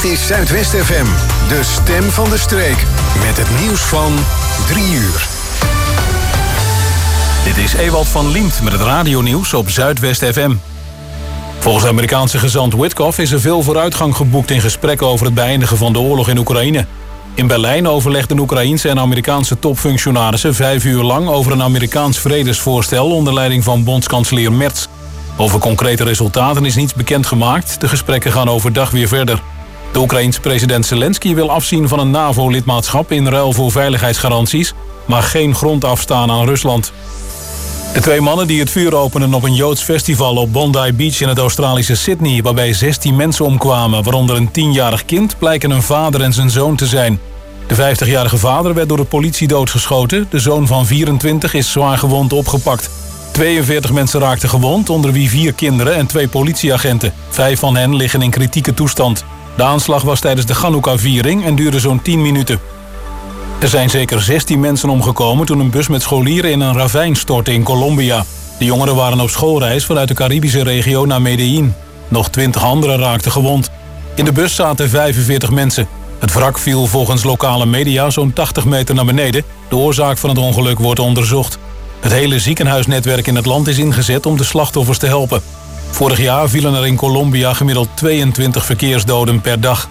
Dit is Zuidwest FM, de stem van de streek. Met het nieuws van 3 uur. Dit is Ewald van Liemt met het radionieuws op Zuidwest FM. Volgens de Amerikaanse gezant Witkoff is er veel vooruitgang geboekt in gesprekken over het beëindigen van de oorlog in Oekraïne. In Berlijn overlegden Oekraïense en Amerikaanse topfunctionarissen 5 uur lang over een Amerikaans vredesvoorstel onder leiding van bondskanselier Merz. Over concrete resultaten is niets bekendgemaakt. De gesprekken gaan overdag weer verder. De Oekraïense president Zelensky wil afzien van een NAVO-lidmaatschap in ruil voor veiligheidsgaranties, maar geen grond afstaan aan Rusland. De 2 mannen die het vuur openen op een Joods festival op Bondi Beach in het Australische Sydney, waarbij 16 mensen omkwamen, waaronder een 10-jarig kind, blijken een vader en zijn zoon te zijn. De 50-jarige vader werd door de politie doodgeschoten. De zoon van 24 is zwaar gewond opgepakt. 42 mensen raakten gewond, onder wie 4 kinderen en 2 politieagenten. 5 van hen liggen in kritieke toestand. De aanslag was tijdens de Chanukka-viering en duurde zo'n 10 minuten. Er zijn zeker 16 mensen omgekomen toen een bus met scholieren in een ravijn stortte in Colombia. De jongeren waren op schoolreis vanuit de Caribische regio naar Medellín. Nog 20 anderen raakten gewond. In de bus zaten 45 mensen. Het wrak viel volgens lokale media zo'n 80 meter naar beneden. De oorzaak van het ongeluk wordt onderzocht. Het hele ziekenhuisnetwerk in het land is ingezet om de slachtoffers te helpen. Vorig jaar vielen er in Colombia gemiddeld 22 verkeersdoden per dag.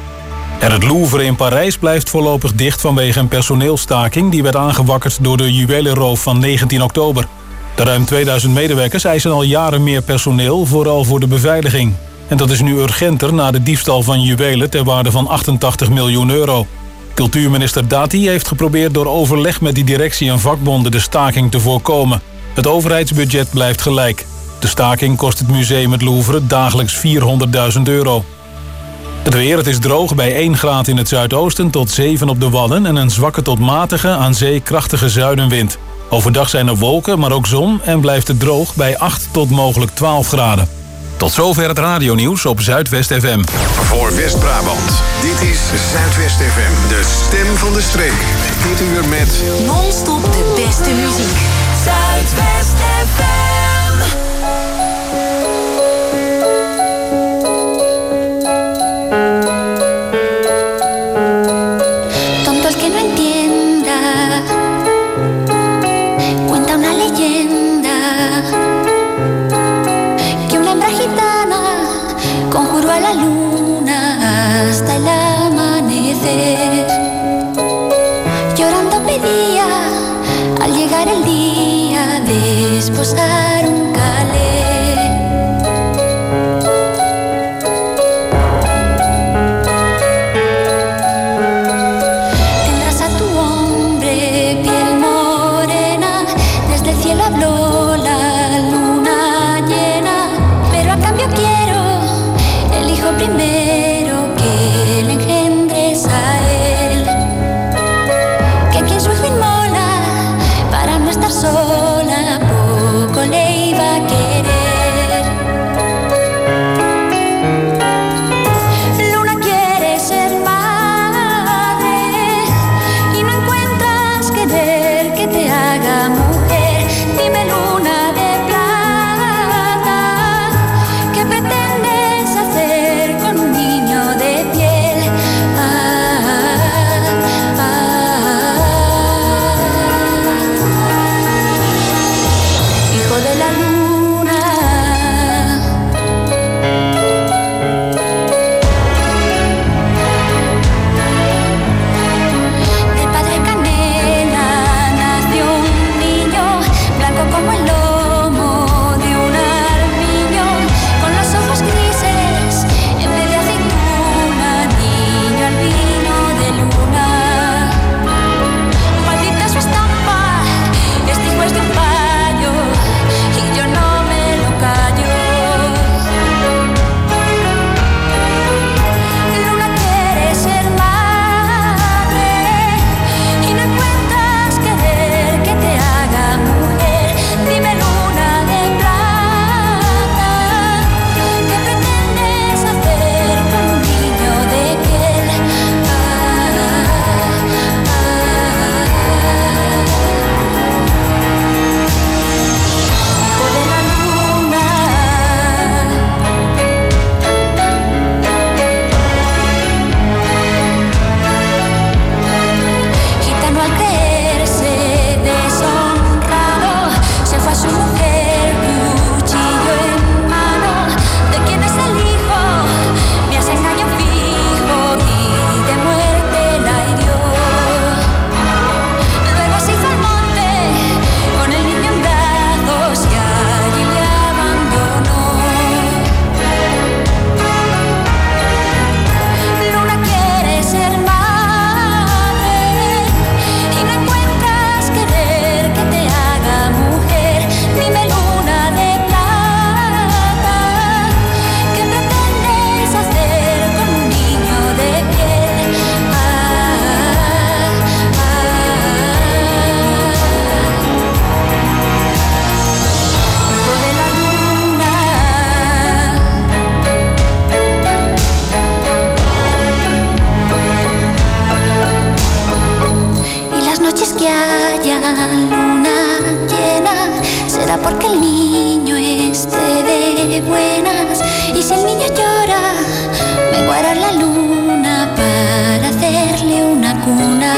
En het Louvre in Parijs blijft voorlopig dicht vanwege een personeelstaking die werd aangewakkerd door de juwelenroof van 19 oktober. De ruim 2000 medewerkers eisen al jaren meer personeel, vooral voor de beveiliging. En dat is nu urgenter na de diefstal van juwelen ter waarde van 88 miljoen euro. Cultuurminister Dati heeft geprobeerd door overleg met die directie en vakbonden de staking te voorkomen. Het overheidsbudget blijft gelijk. De staking kost het museum het Louvre dagelijks 400.000 euro. Het weer, het is droog bij 1 graad in het zuidoosten tot 7 op de Wadden en een zwakke tot matige aan zee krachtige zuidenwind. Overdag zijn er wolken, maar ook zon en blijft het droog bij 8 tot mogelijk 12 graden. Tot zover het radionieuws op Zuidwest FM. Voor West-Brabant, dit is Zuidwest FM, de stem van de streek. Dit uur met non-stop de beste muziek. Zuidwest FM. Hasta el amanecer, llorando pedía al llegar el día de esposar un calé. Tendrás a tu hombre piel morena, desde el cielo habló la luna llena, pero a cambio quiero el hijo primero que le engendres a él, que quien su hijo inmola para no estar sola, poco le iba a querer. Luna quiere ser madre y no encuentras querer que te haga mujer. Dime, luna de plata, ¿qué pretendes hacer con un niño de piel? Hijo de la luna. Del padre Canela nació un niño, blanco como el lomo de un armiño, con los ojos grises en vez de aceituna, niño albino de luna. Maldita su estampa, este hijo es de un payo y yo esté de buenas. Y si el niño llora, vengo a arar la luna para hacerle una cuna.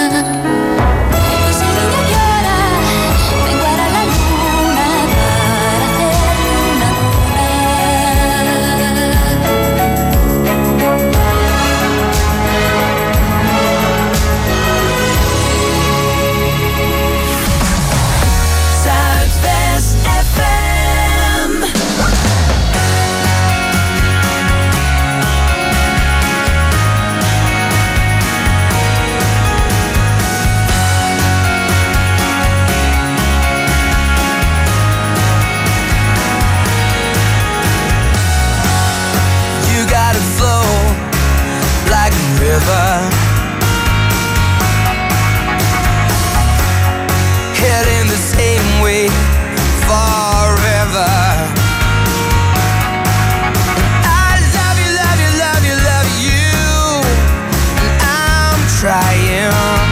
Heading the same way forever. I love you, love you, love you, love you, and I'm trying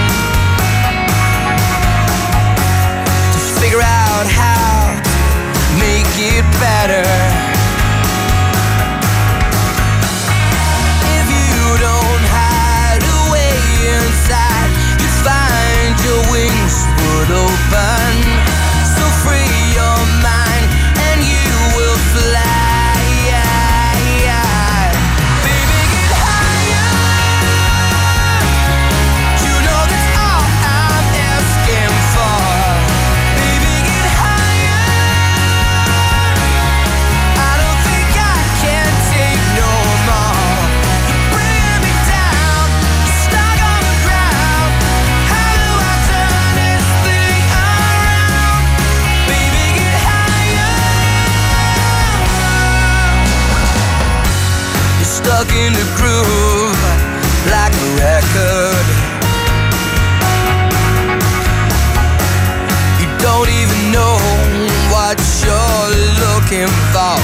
to figure out how to make it better. Your wings would open, so free your mind and you will fly. Baby, get higher. You know that's all I'm asking for. Baby, get higher. I don't think I can take no more. You're bringing me down, stuck on the ground. How do I turn this thing around? Baby, get higher. You're stuck in the groove like a record. You don't even know what you're looking for.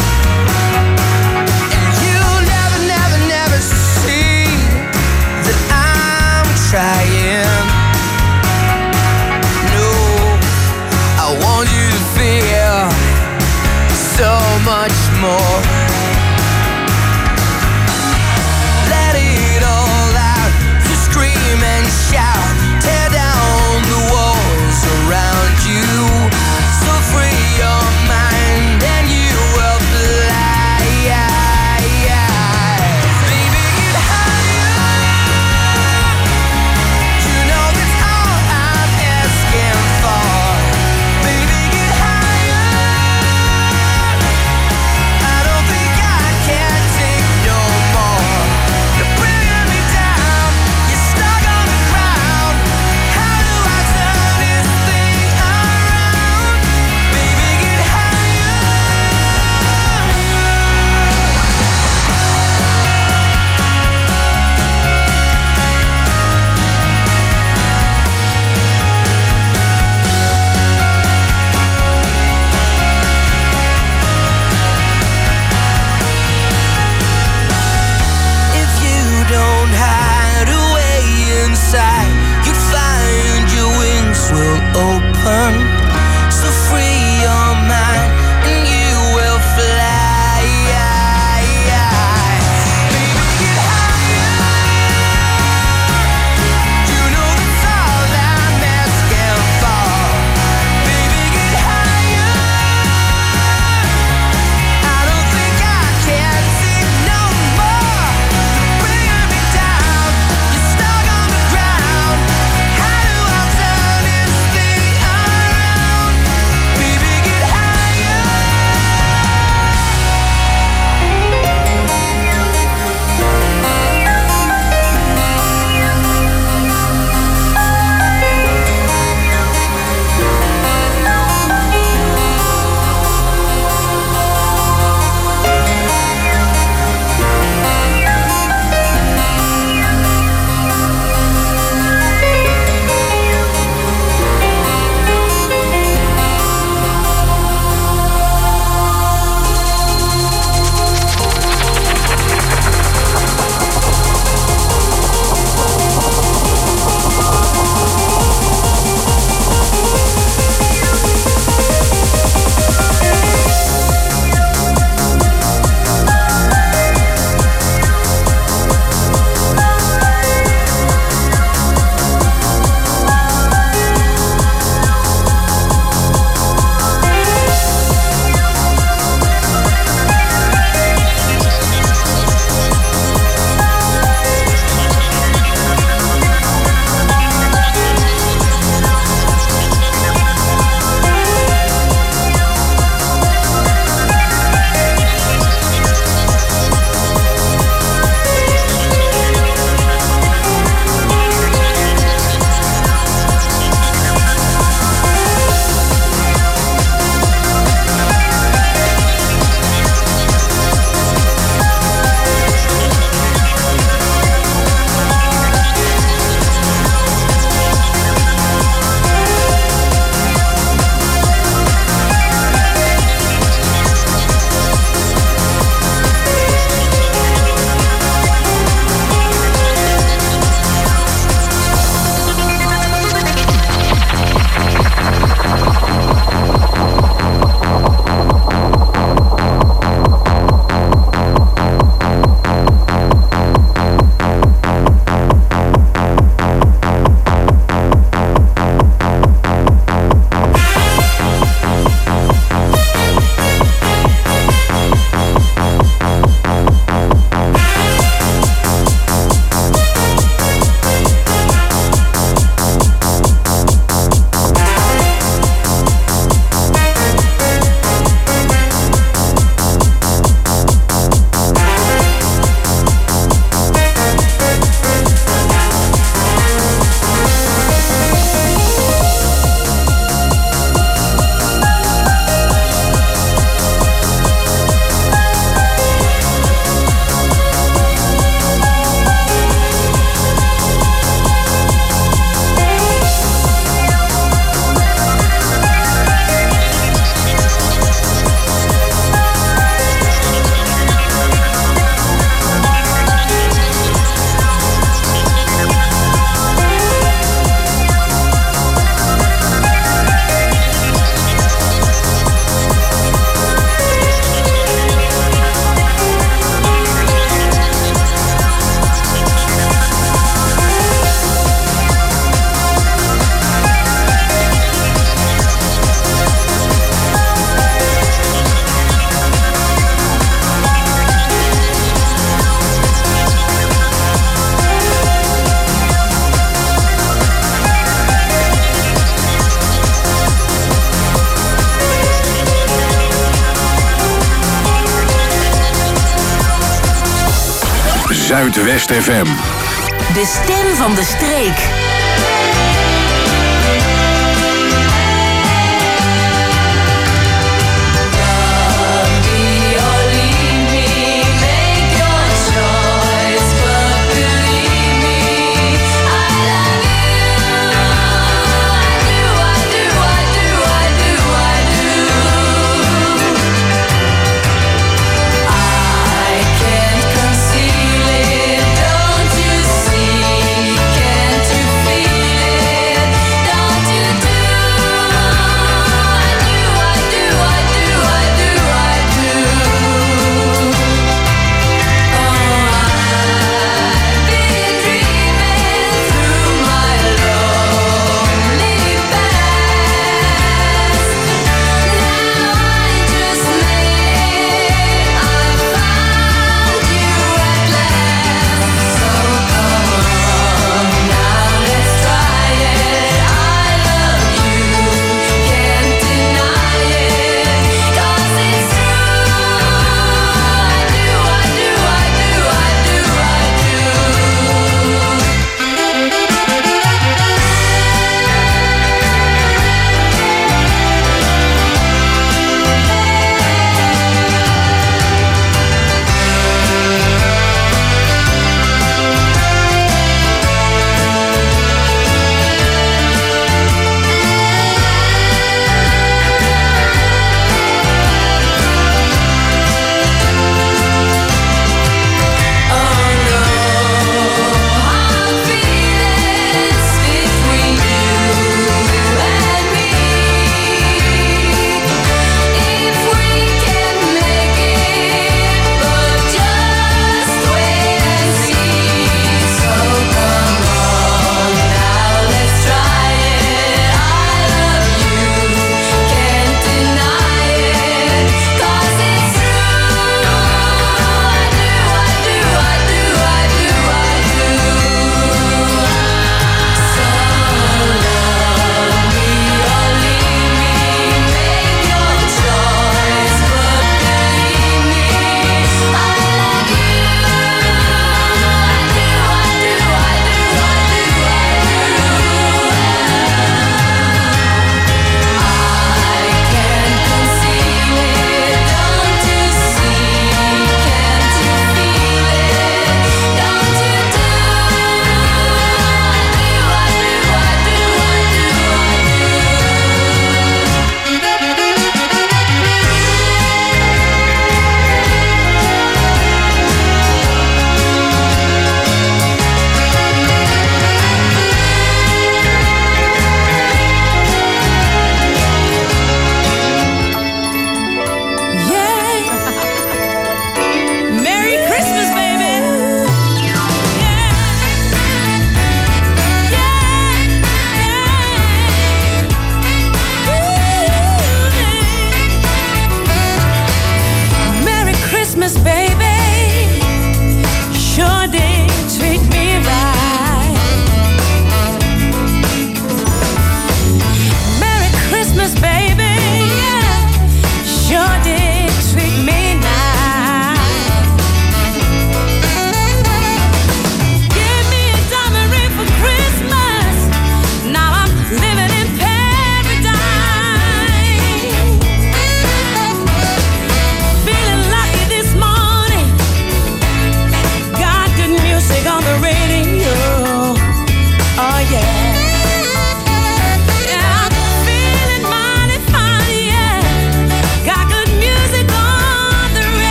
And you never, never, never see that I'm trying. No, I want you to feel so much more. Let it all out, so scream and shout, tear down the walls around you, so free your mind and you will fly. Baby, get higher. You know that's all I'm asking for. Baby, get higher. I don't think Zuidwest FM. De stem van de streek.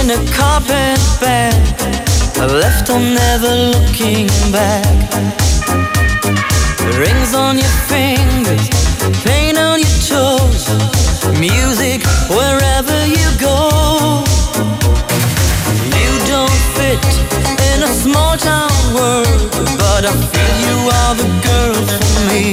in a carpet bag, left on never looking back. Rings on your fingers, paint on your toes, music wherever you go. You don't fit in a small town world, but I feel you are the girl for me.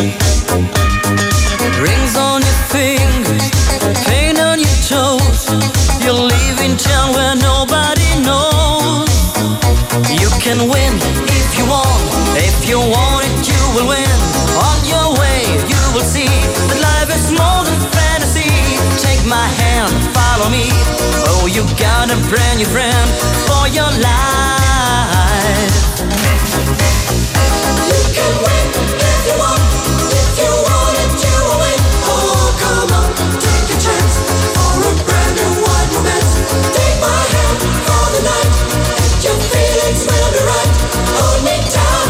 Rings on your fingers, paint on your toes, you're leaving town where nobody knows. You can win if you want it you will win. On your way you will see that life is more than fantasy. Take my hand, follow me. Oh, you got a brand new friend for your life. You can win if you want it you will win. Oh, come on, take a chance for a brand new wide romance. Take my hand for the night, and your feelings will be right. Hold me down,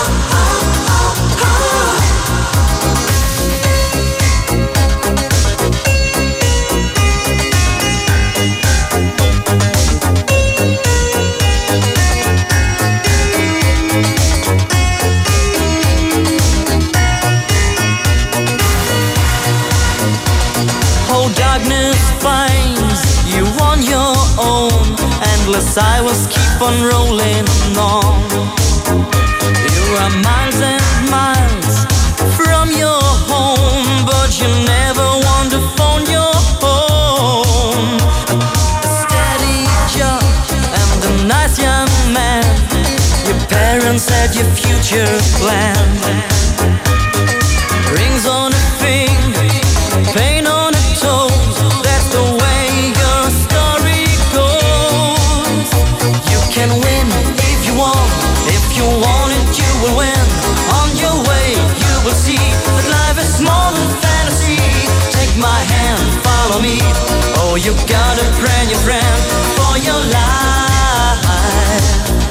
finds you on your own. Endless highways keep on rolling on. You are miles and miles from your home, but you never want to phone your home. A steady job and a nice young man, your parents had your future planned. Rings on a finger, paint on a toe, that's the way your story goes. You can win if you want it you will win. On your way you will see that life is more than fantasy. Take my hand, follow me. Oh, you got a brand new friend for your life.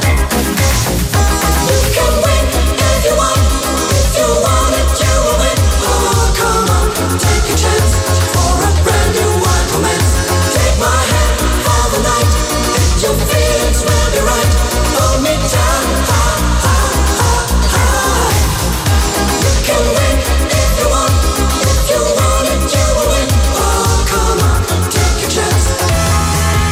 You can win if you want it you will win. Oh, come on, take a chance for a brand new wide romance. Take my hand for the night, and your feelings will be right. Hold me down, You can win if you want it you will win. Oh, come on, take a chance.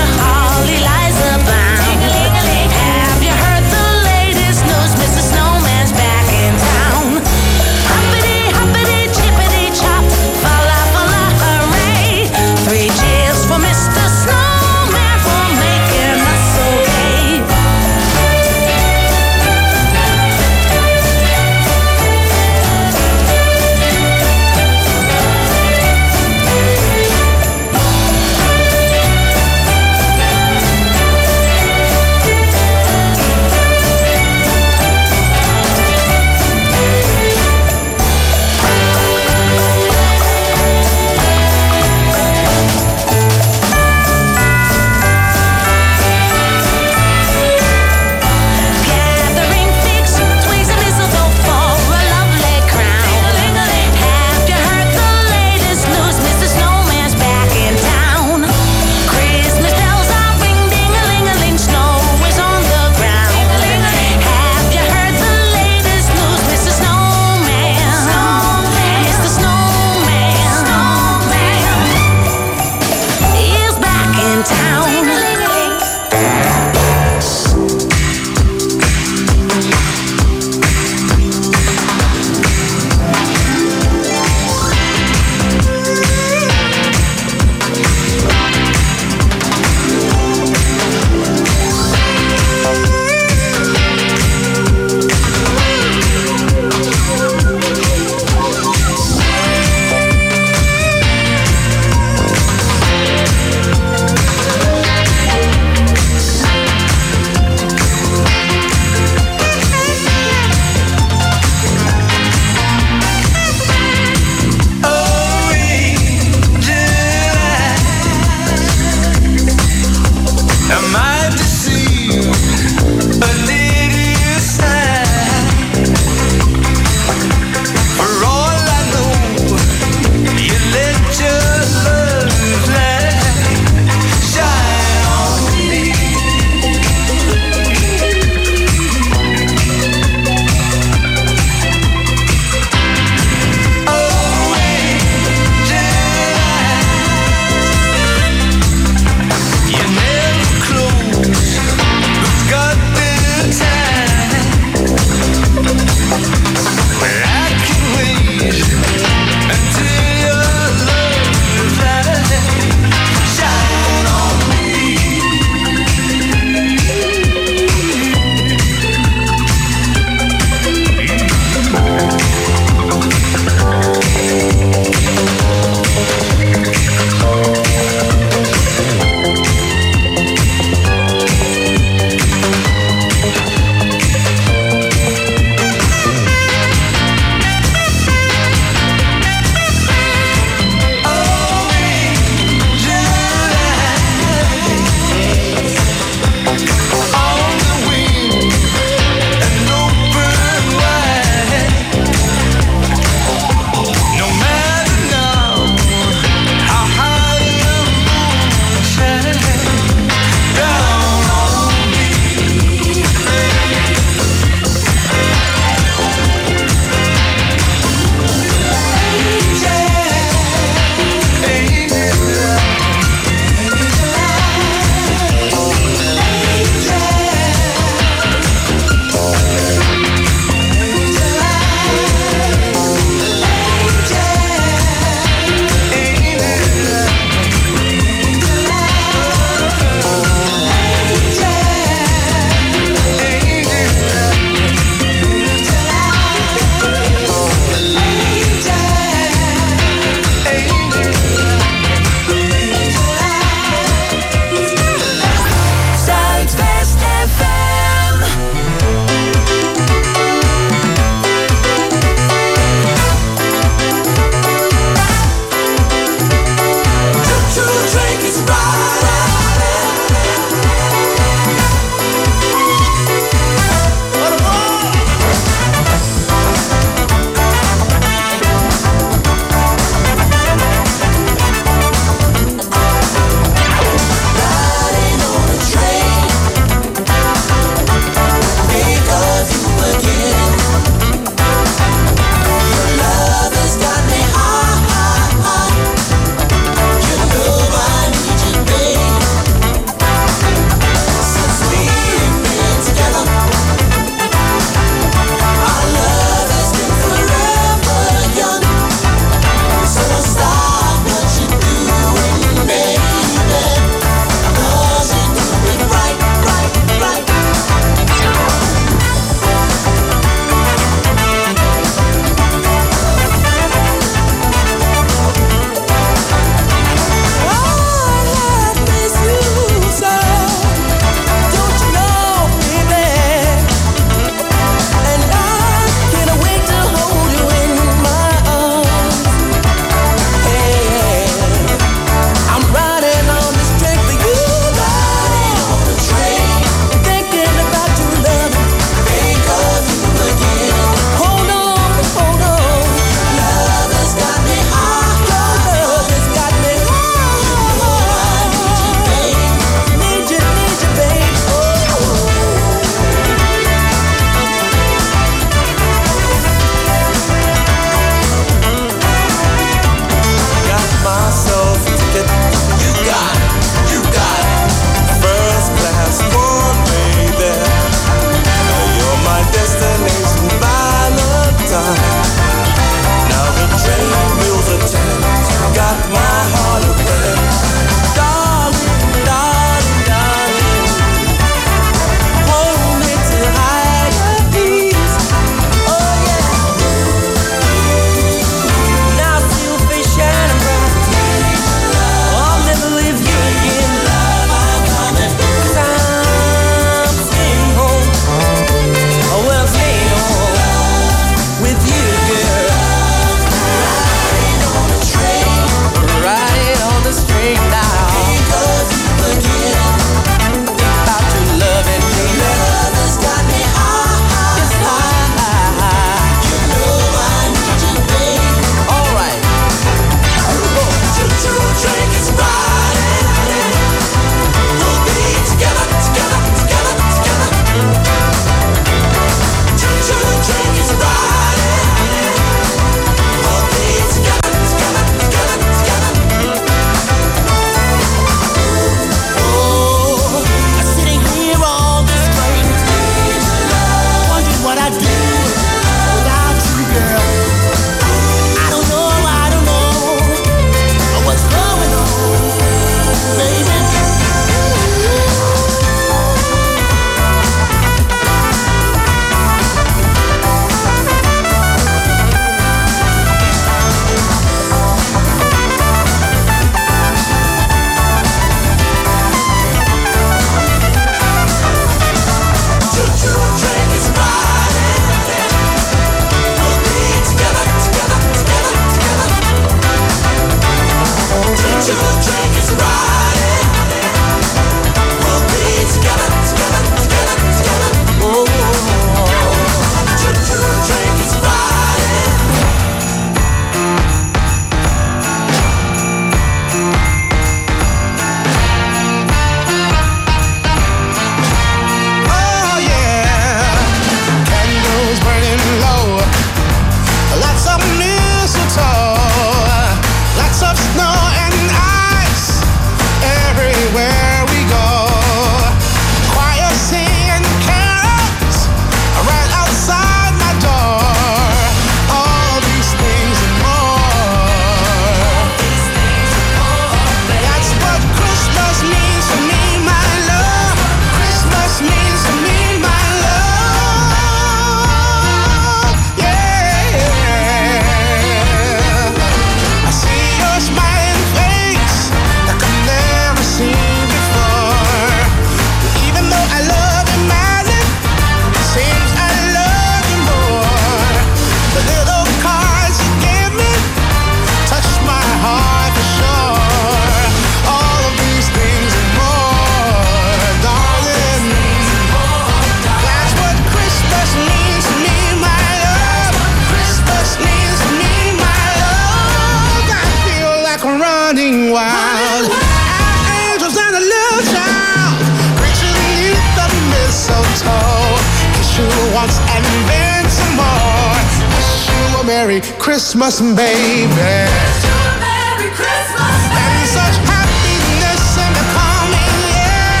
Merry Christmas, baby. Merry Christmas, And such happiness in the coming year.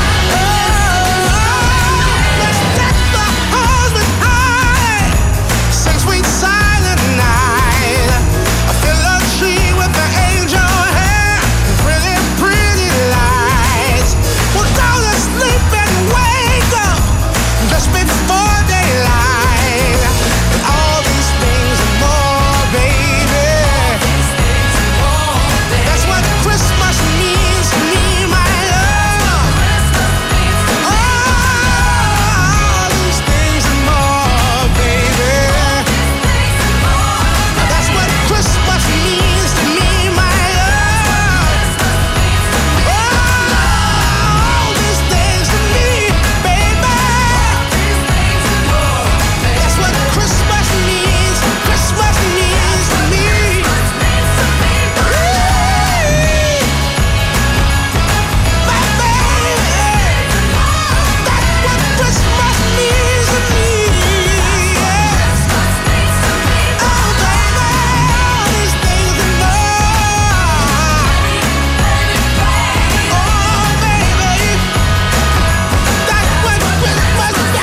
Let's deck the halls with high, sing sweet silent night. Fill a tree with the angel hair, pretty, pretty lights. We'll go to sleep and wake up just before daylight. And all these things and more, baby. That's what Christmas means to me, my love. All these things and more, baby. That's what Christmas means to me, my love. All these things to me, baby. That's what Christmas means. Christmas means to me. My baby. That's what Christmas means to me. Oh, baby. All these things and more. Oh, baby. That's what Christmas is.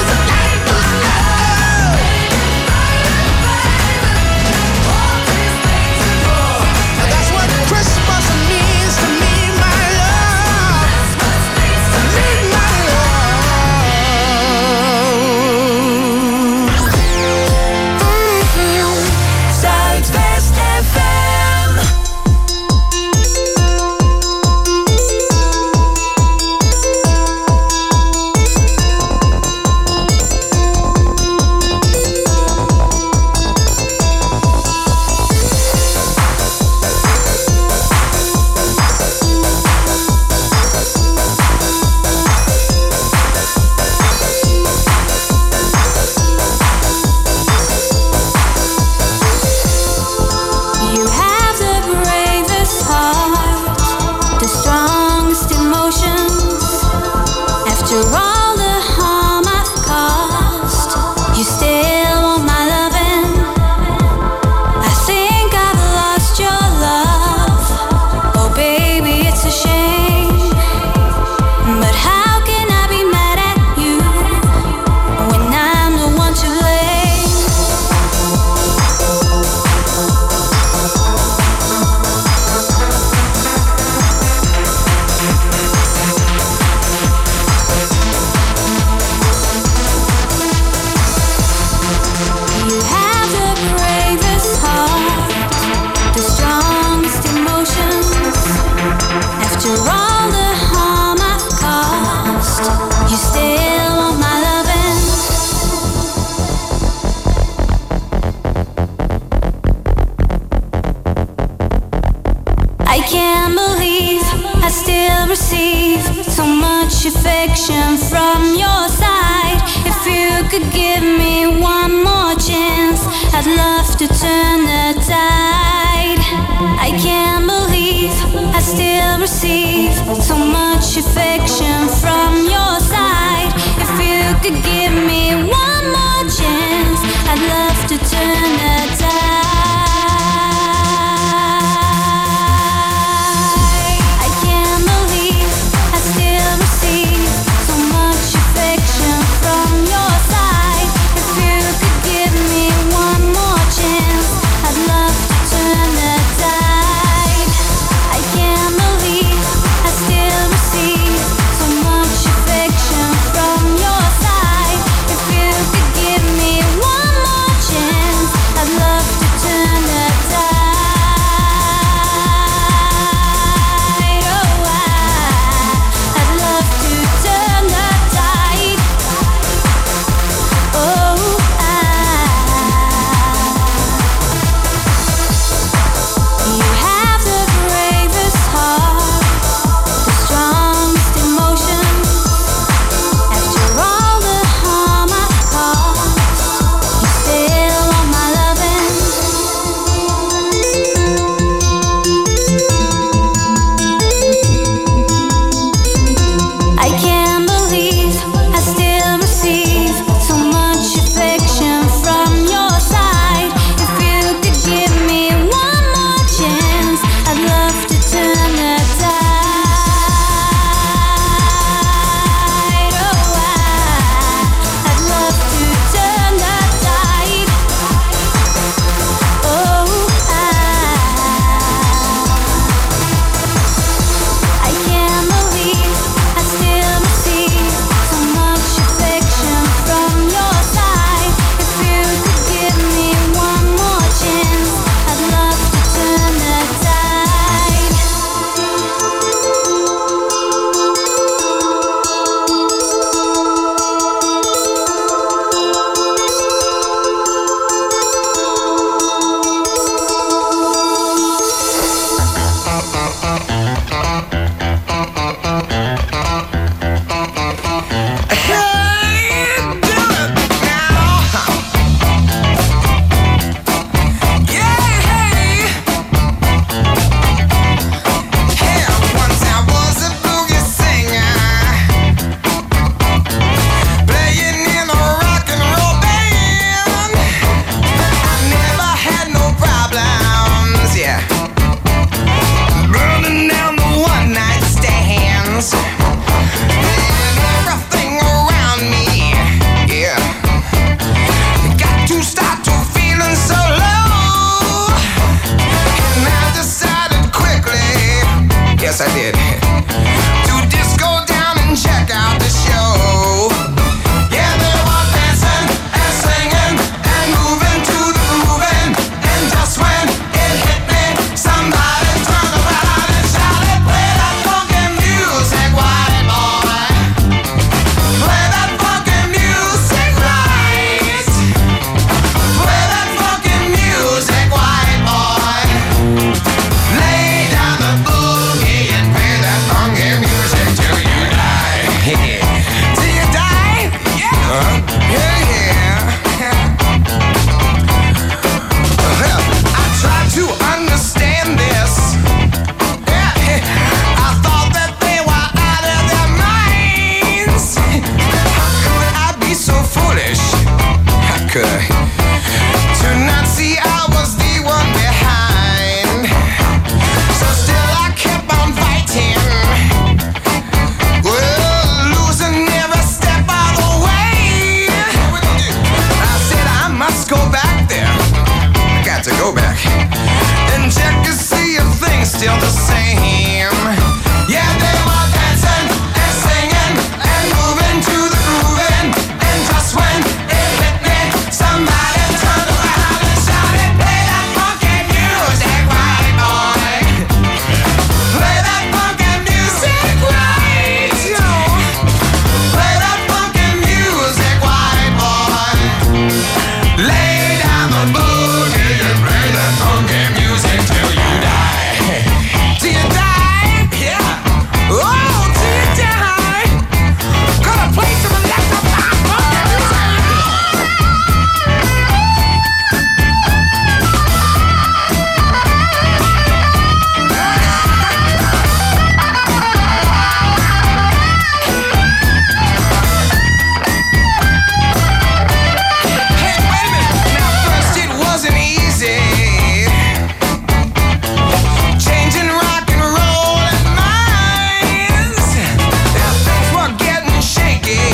That's what Christmas means to me, my love. Me, my love. Zuidwest FM. You have the bravest heart, the strongest emotions. After all the harm I've caused, you still want my loving. I think I've lost your love. Oh baby, it's a shame. But how can I be mad at you when I'm the one to blame? You have the bravest heart, the strongest emotions. After all the harm I've caused, you still want my loving. I can't believe I still receive so much affection from your side. If you could give me one more chance, I'd love to turn the tide. I can't believe I still receive so much affection from your side. If you could give me one more chance, I'd love to turn the tide. I can't believe I still receive so much affection from your side. If you could give me one more chance, I'd love to turn the tide. I can't believe I still receive so much affection from your side. If still the same. Yeah, they were dancing and singing and moving to the grooving, and just when it hit me, somebody turned around and shouted, "Play that funky music, white boy! Play that funky music, right? Play that funky music, white boy! Lay down the boogie and play that funky music till you die." Till you die? Yeah. Oh, till you die. Gonna play some electrified funky music. Hey, wait a minute. Now first it wasn't easy. Changing rock and roll and minds. Yeah, things were getting shaky.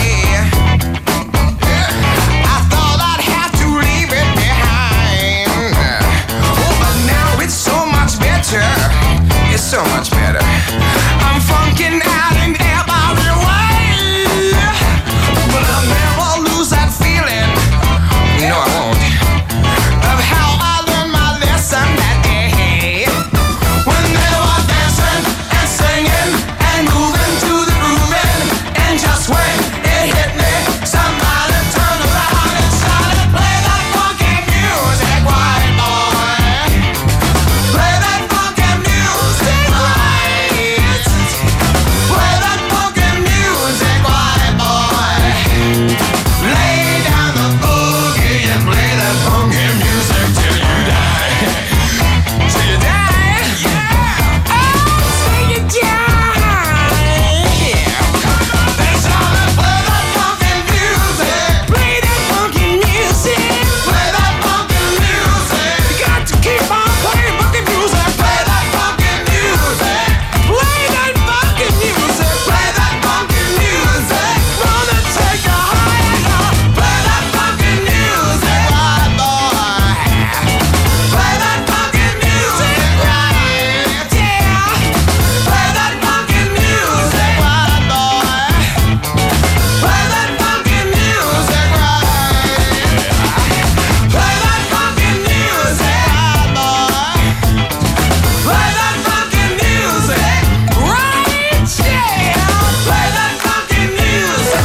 I thought I'd have to leave it behind. Oh, but now it's so much better. It's so much better. I'm funking out in every way. But I'll never lose that feeling. No, I won't. Of how I learned my lesson that day. When they were dancing and singing and moving to the grooving, and just when it hit me, somebody turned around and shouted, "Play that funky music, white boy! Play that funky music, right? Play that funky music, white boy! Lay down the boogie and play that funky music till you die." Till you die? Yeah. Oh, till you die. Yeah. They shouted, "Play that funky music. Play that funky music. Play that funky music. You got to keep on playing funky music. Play that funky music. Play that funky music. Play that funky music. Wanna take you higher. Play that funky music, right, boy. Play that funky music, right, yeah. Play that funky music, right, boy. Play that funky music, right. Play that funky music, right, boy. Play that funky music, right, yeah. Play that funky music.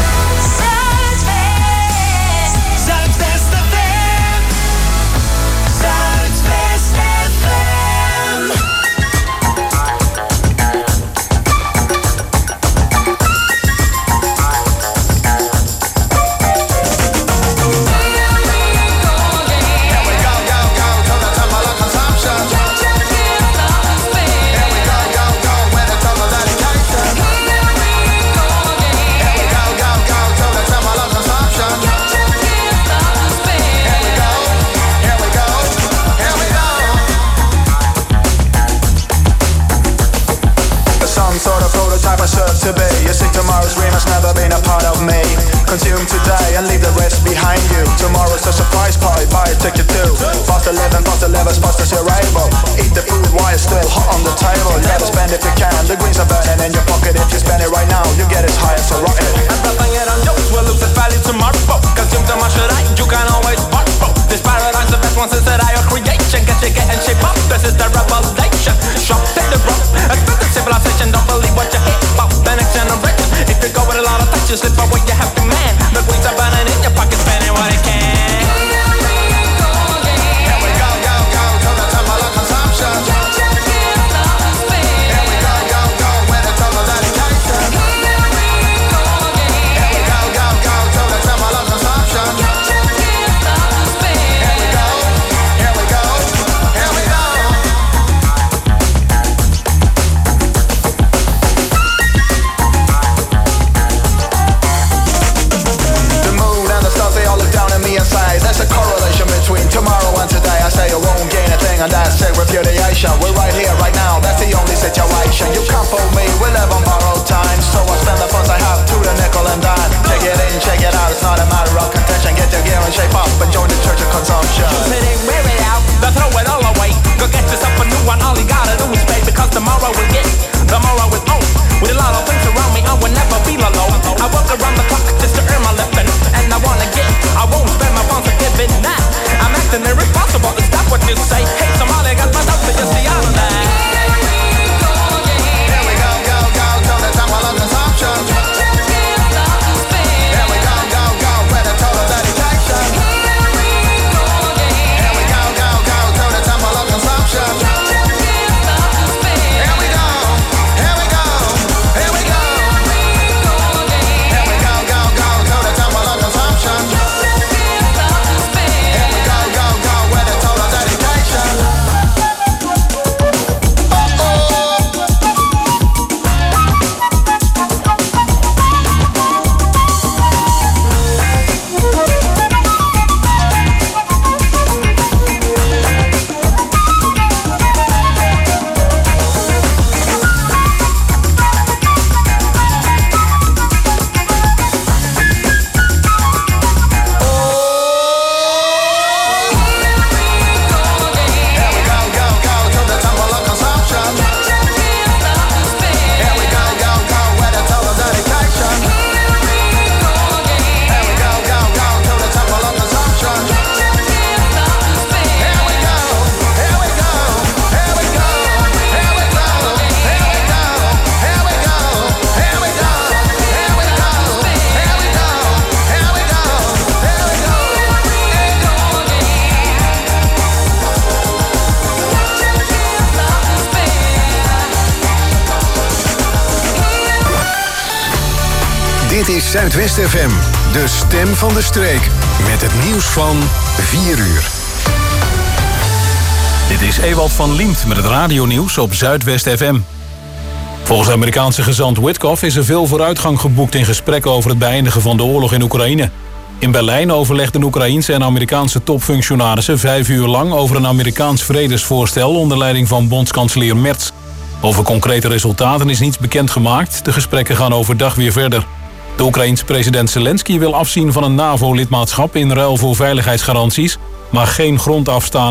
Zuidwest FM. Zuidwest FM. Here we go, go, go, to the temple of consumption. Here we go, go, go, where the temple of dedication. Here we go, go, go, to the temple of consumption. Here we go, here we go, here we go. Some sort of prototype I serve to be. You see, tomorrow's dream has never been a part of me. Consume today and leave the rest behind you. Tomorrow's a surprise party, buy a ticket too. Faster living, faster livers, faster your rival. Eat the food while it's still hot on the table. Never spend if you can. The greens are burning in your pocket. If you spend it right now, you get as high as a rocket. And nothing it on jokes will lose its value tomorrow. Consume too much today, you can always borrow. This paradigm's the best one since that I creation. Get you get and shape up, this is the revelation. Shop, take the rope, expect civilization. Don't believe what you hear about the next generation. If you go with a lot of touches, slip away your happy man. The greens are burning in your pocket, spending what it can. Here we go, go, go, to the temple of consumption. Here we go, go, go, where the temple of dedication. Here we go, go, go, to the temple of consumption. Here we go, here we go, here we go. Dit is Zuidwest FM, de stem van de streek. Met het nieuws van 4 uur. Dit is Ewald van Liemt met het radionieuws op Zuidwest FM. Volgens de Amerikaanse gezant Witkoff is er veel vooruitgang geboekt in gesprekken over het beëindigen van de oorlog in Oekraïne. In Berlijn overlegden Oekraïense en Amerikaanse topfunctionarissen 5 uur lang over een Amerikaans vredesvoorstel onder leiding van bondskanselier Merz. Over concrete resultaten is niets bekendgemaakt. De gesprekken gaan overdag weer verder. De Oekraïense president Zelensky wil afzien van een NAVO-lidmaatschap in ruil voor veiligheidsgaranties, maar geen grond afstaan